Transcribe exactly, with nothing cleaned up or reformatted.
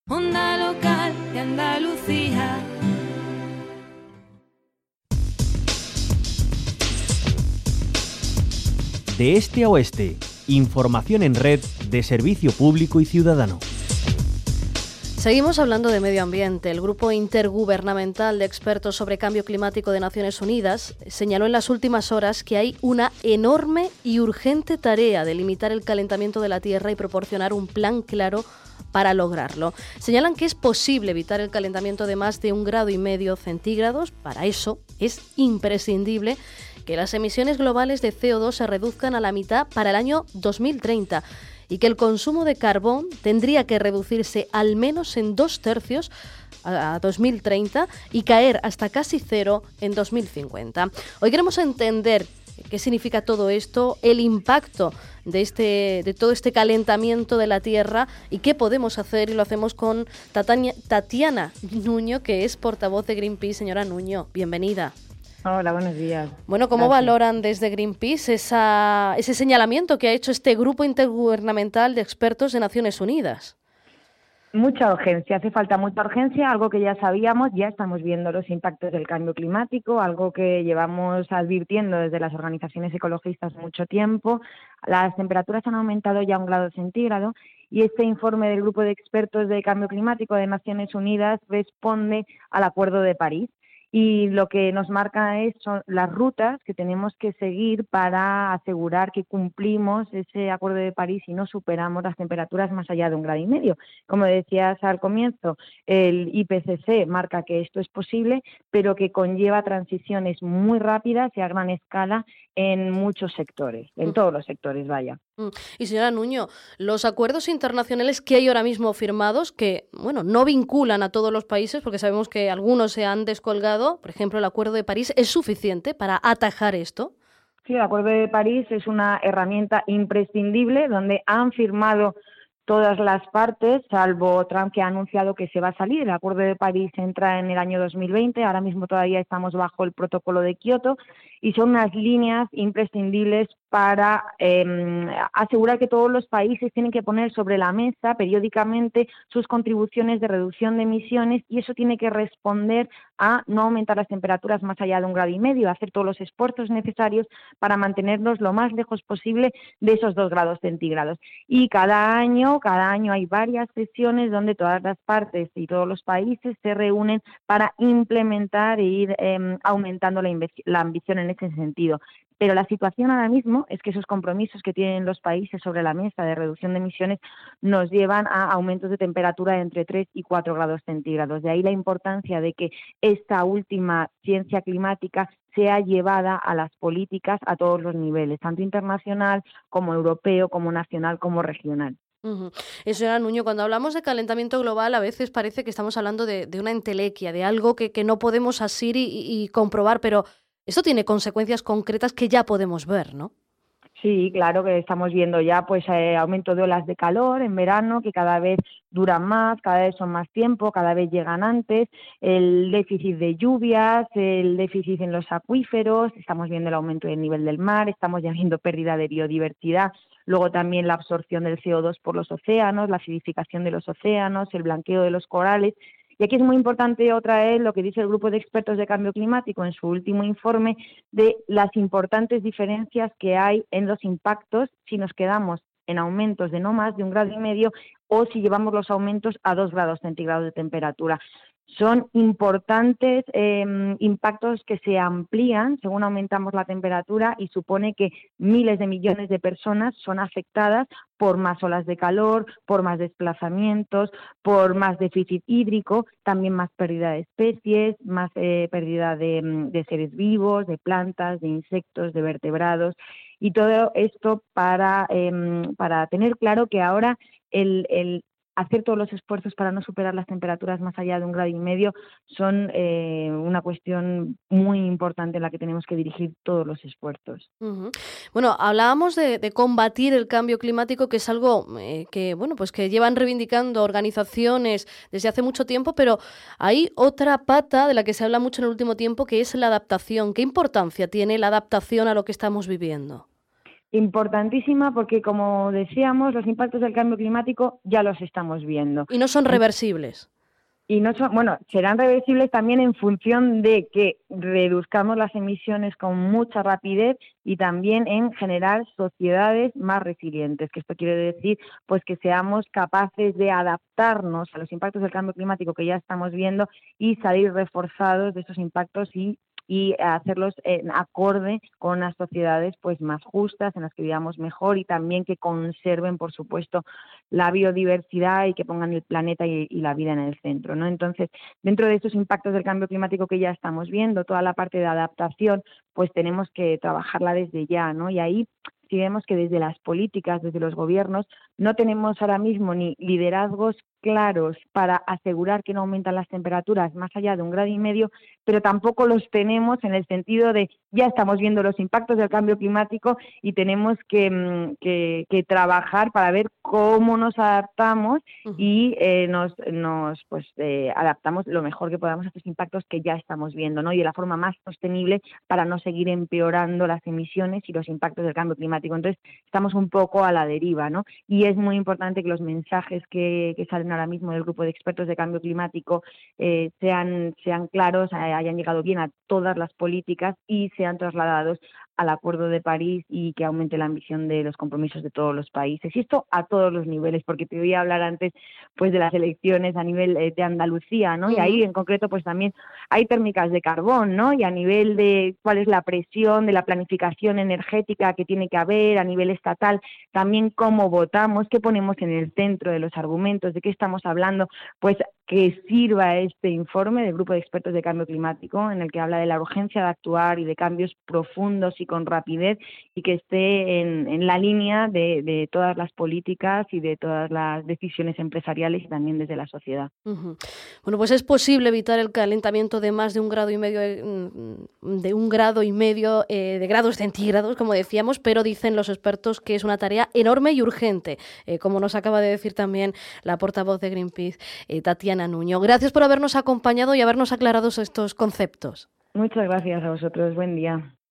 Onda local de Andalucía. De este a oeste, información en red de servicio público y ciudadano. Seguimos hablando de medio ambiente. El Grupo Intergubernamental de Expertos sobre Cambio Climático de Naciones Unidas señaló en las últimas horas que hay una enorme y urgente tarea de limitar el calentamiento de la Tierra y proporcionar un plan claro para lograrlo. Señalan que es posible evitar el calentamiento de más de un grado y medio centígrados. Para eso es imprescindible que las emisiones globales de C O dos se reduzcan a la mitad para el año dos mil treinta y que el consumo de carbón tendría que reducirse al menos en dos tercios a dos mil treinta y caer hasta casi cero en dos mil cincuenta. Hoy queremos entender qué significa todo esto, el impacto de este de todo este calentamiento de la Tierra y qué podemos hacer, y lo hacemos con Tatania, Tatiana Nuño, que es portavoz de Greenpeace. Señora Nuño, bienvenida. Hola, buenos días. Bueno, ¿cómo Gracias. valoran desde Greenpeace esa, ese señalamiento que ha hecho este Grupo Intergubernamental de Expertos de Naciones Unidas? Mucha urgencia, hace falta mucha urgencia, algo que ya sabíamos, ya estamos viendo los impactos del cambio climático, algo que llevamos advirtiendo desde las organizaciones ecologistas mucho tiempo. Las temperaturas han aumentado ya un grado centígrado y este informe del Grupo de Expertos de Cambio Climático de Naciones Unidas responde al Acuerdo de París. Y lo que nos marca es, son las rutas que tenemos que seguir para asegurar que cumplimos ese Acuerdo de París y no superamos las temperaturas más allá de un grado y medio. Como decías al comienzo, el I P C C marca que esto es posible, pero que conlleva transiciones muy rápidas y a gran escala en muchos sectores, en todos los sectores, vaya. Y señora Nuño, los acuerdos internacionales que hay ahora mismo firmados, que bueno, no vinculan a todos los países, porque sabemos que algunos se han descolgado, por ejemplo el Acuerdo de París, ¿es suficiente para atajar esto? Sí, el Acuerdo de París es una herramienta imprescindible donde han firmado todas las partes, salvo Trump, que ha anunciado que se va a salir. El Acuerdo de París entra en el año dos mil veinte, ahora mismo todavía estamos bajo el protocolo de Kioto y son unas líneas imprescindibles para eh, asegurar que todos los países tienen que poner sobre la mesa periódicamente sus contribuciones de reducción de emisiones, y eso tiene que responder a no aumentar las temperaturas más allá de un grado y medio, hacer todos los esfuerzos necesarios para mantenernos lo más lejos posible de esos dos grados centígrados. Y cada año, cada año hay varias sesiones donde todas las partes y todos los países se reúnen para implementar e ir eh, aumentando la, la ambición en ese sentido. Pero la situación ahora mismo es que esos compromisos que tienen los países sobre la mesa de reducción de emisiones nos llevan a aumentos de temperatura de entre tres y cuatro grados centígrados. De ahí la importancia de que esta última ciencia climática sea llevada a las políticas a todos los niveles, tanto internacional como europeo, como nacional, como regional. Uh-huh. Y señora Nuño, cuando hablamos de calentamiento global, a veces parece que estamos hablando de, de una entelequia, de algo que, que no podemos asir y, y, y comprobar, pero esto tiene consecuencias concretas que ya podemos ver, ¿no? Sí, claro que estamos viendo ya pues eh, aumento de olas de calor en verano que cada vez duran más, cada vez son más tiempo, cada vez llegan antes, el déficit de lluvias, el déficit en los acuíferos, estamos viendo el aumento del nivel del mar, estamos ya viendo pérdida de biodiversidad, luego también la absorción del C O dos por los océanos, la acidificación de los océanos, el blanqueo de los corales. Y aquí es muy importante otra vez lo que dice el Grupo de Expertos de Cambio Climático en su último informe de las importantes diferencias que hay en los impactos si nos quedamos en aumentos de no más de un grado y medio o si llevamos los aumentos a dos grados centígrados de temperatura. Son importantes eh, impactos que se amplían según aumentamos la temperatura y supone que miles de millones de personas son afectadas por más olas de calor, por más desplazamientos, por más déficit hídrico, también más pérdida de especies, más eh, pérdida de, de seres vivos, de plantas, de insectos, de vertebrados, y todo esto para, eh, para tener claro que ahora el, el hacer todos los esfuerzos para no superar las temperaturas más allá de un grado y medio son eh, una cuestión muy importante en la que tenemos que dirigir todos los esfuerzos. Uh-huh. Bueno, hablábamos de, de combatir el cambio climático, que es algo eh, que bueno, pues que llevan reivindicando organizaciones desde hace mucho tiempo, pero hay otra pata de la que se habla mucho en el último tiempo, que es la adaptación. ¿Qué importancia tiene la adaptación a lo que estamos viviendo? Importantísima porque, como decíamos, los impactos del cambio climático ya los estamos viendo. Y no son reversibles. Y no son, bueno, serán reversibles también en función de que reduzcamos las emisiones con mucha rapidez y también en generar sociedades más resilientes, que esto quiere decir pues que seamos capaces de adaptarnos a los impactos del cambio climático que ya estamos viendo y salir reforzados de esos impactos y y hacerlos en acorde con unas sociedades pues más justas, en las que vivamos mejor y también que conserven, por supuesto, la biodiversidad y que pongan el planeta y, y la vida en el centro, ¿no? Entonces, dentro de estos impactos del cambio climático que ya estamos viendo, toda la parte de adaptación, pues tenemos que trabajarla desde ya, ¿no? Y ahí si vemos que desde las políticas, desde los gobiernos, no tenemos ahora mismo ni liderazgos claros para asegurar que no aumentan las temperaturas más allá de un grado y medio, pero tampoco los tenemos en el sentido de ya estamos viendo los impactos del cambio climático y tenemos que, que, que trabajar para ver cómo nos adaptamos uh-huh. y eh, nos, nos pues eh, adaptamos lo mejor que podamos a estos impactos que ya estamos viendo, ¿no? Y de la forma más sostenible para no seguir empeorando las emisiones y los impactos del cambio climático. Entonces, estamos un poco a la deriva, ¿no? Y es muy importante que los mensajes que, que salen ahora mismo del grupo de expertos de cambio climático eh, sean, sean claros, eh, hayan llegado bien a todas las políticas y sean trasladados al Acuerdo de París y que aumente la ambición de los compromisos de todos los países. Y esto a todos los niveles, porque te voy a hablar antes pues de las elecciones a nivel eh, de Andalucía, ¿no? Uh-huh. Y ahí en concreto pues también hay térmicas de carbón, ¿no? Y a nivel de cuál es la presión de la planificación energética que tiene que haber a nivel estatal, también cómo votamos, qué ponemos en el centro de los argumentos, de qué estamos hablando, pues que sirva este informe del Grupo de Expertos de Cambio Climático, en el que habla de la urgencia de actuar y de cambios profundos y con rapidez, y que esté en, en la línea de, de todas las políticas y de todas las decisiones empresariales y también desde la sociedad. Uh-huh. Bueno, pues es posible evitar el calentamiento de más de un grado y medio, de un grado y medio eh, de grados centígrados, como decíamos, pero dicen los expertos que es una tarea enorme y urgente, eh, como nos acaba de decir también la portavoz de Greenpeace, eh, Tatiana Nuño. Gracias por habernos acompañado y habernos aclarado estos conceptos. Muchas gracias a vosotros. Buen día.